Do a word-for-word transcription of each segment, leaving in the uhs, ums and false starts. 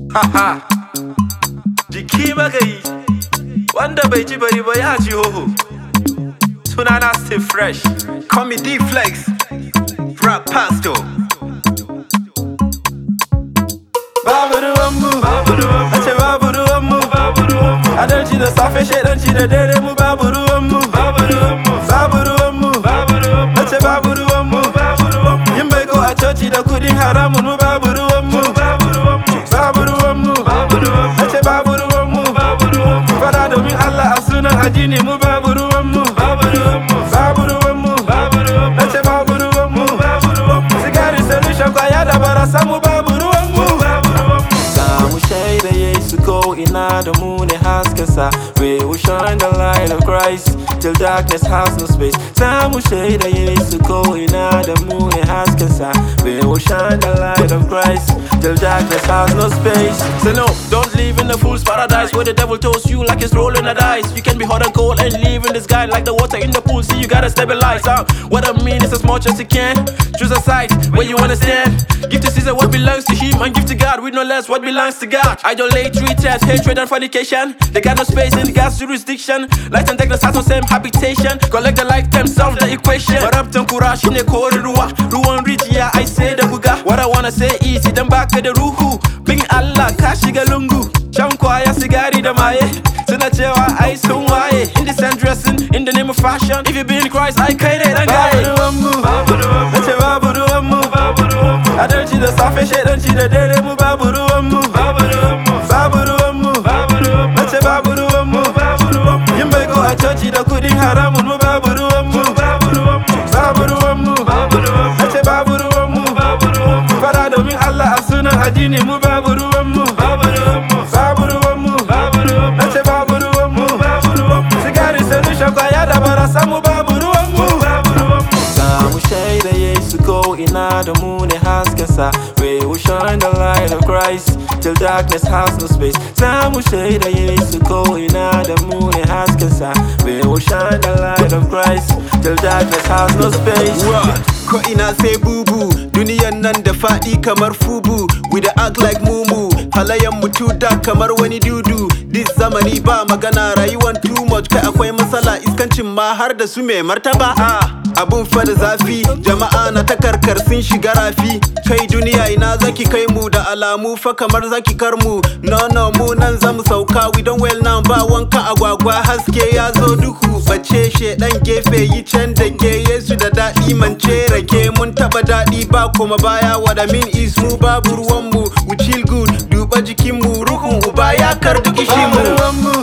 Haha, jiki magayi wanda bai ji bari ba ya ji hoho. Sunana Stay Fresh, call me D-Flex, Rap Pastor. babu ruwanmu, a ce babu ruwanmu, adalci da safe shaidanci da dare mu babu ruwanmu, babu ruwanmu, a ce babu ruwanmu, yin baiko a coci da kudin haramun mu babu ruwanmu, babu ruwanmu, a ce babu ruwanmu, fada domin Allah a sunan addini mu babu ruwanmu, babu ruwanmu, a ce babu ruwanmu, sigari solution kwaya da barasa mu babu ruwanmu. Shaida Yesu ko ina da mu ne haskensa. We will shine the light of Christ till darkness has no space. Samu shaida Yesu ko ina da mu ne haskensa. We will shine the light of Christ till darkness has no space. So no, don't live in the fool's paradise where the devil toast you like it's rolling a dice. You can be hot and cold and live in this guy like the water in the pool. See, you gotta stabilize. Uh, what I mean is as much as you can. Choose a side where you understand. Give to Caesar what belongs to him and give to God with no less what belongs to God. Idolatry, theft, hatred and fornication. They got no space in God's jurisdiction. Light and darkness has no same habitation. Collect the lifetime, solve the equation. But up to Kurash in the corridor. Ruwan rijiya, I say the buga. What I wanna say is idan baka da ruhu bin Allah ka shiga lungu. Shan kwaya sigari da maye suna cewa ai sun waye. Indecent dressing in the name of fashion. If you be in Christ, I kai dai dan gaye. Babu ruwanmu, nace babu ruwanmu, adalci da safe shaidanci da dare mu babu ruwanmu, babu ruwanmu, nace babu ruwanmu, yin baiko a coci da kudin haramun mu babu ruwanmu, babu ruwanmu, nace babu ruwanmu, fada domin Allah a sunan addini mu babu ruwanmu, babu ruwanmu, nace babu ruwanmu, sigari solution kwaya da barasa mu babu ruwanmu. Samu shaida Yesu ko ina da mu ne haskensa. We will shine the light of Christ till darkness has no space. Samu shaida Yesu ko ina da mu ne haskensa. We will shine the light of Christ till darkness has no space. Ko ina sai bubu, duniyan nan da faɗi kamar fubu. We da act like mumu, halayen mutu da kamar wani dudu. This zamani ba magana rayuwan too much, kai akwai matsala iskancin ma har da su mai martaba. Ah, abun fa da zafi, jama'a na ta karkar sun shiga rafi. Kai duniya ina zaki kai mu da alamu fa kamar zaki kar mu. No no mu nan zamu sauka, we don't well now ba wanka agwagwa haske ya zo duhu. Bace shedan gefe yi can da ke Yesu da daɗi mance rake mun taba daɗi ba kuma baya. What I mean is mu babu ruwan mu, we chill good, duba jikin mu ruhun uba ya karbi kishin mu.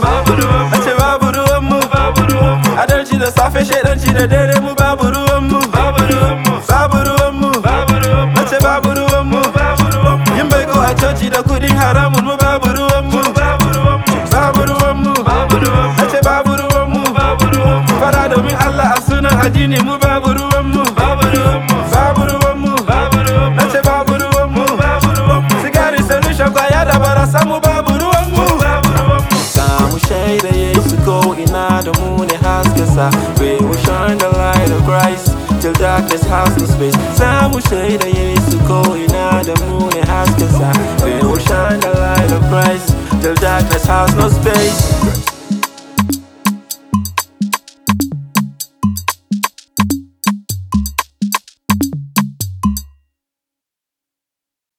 A ce babu ruwanmu, adalci da safe shaidanci da dare mu babu ruwanmu, babu ruwanmu, a ce babu ruwanmu, yin baiko a coci da kudin haramun mu babu ruwanmu, babu ruwanmu, a ce babu ruwanmu, fada domin Allah a sunan addini mu babu ruwanmu, babu ruwanmu, a ce babu ruwanmu, sigari solution kwaya da barasa mu babu ruwanmu. Samu shaida Yesu ko ina da mu ne haskensa. We will shine the light of Christ till darkness has no space. Samu shaida Yesu ko ina da mu ne haskensa. We will shine the light of Christ till darkness has no space.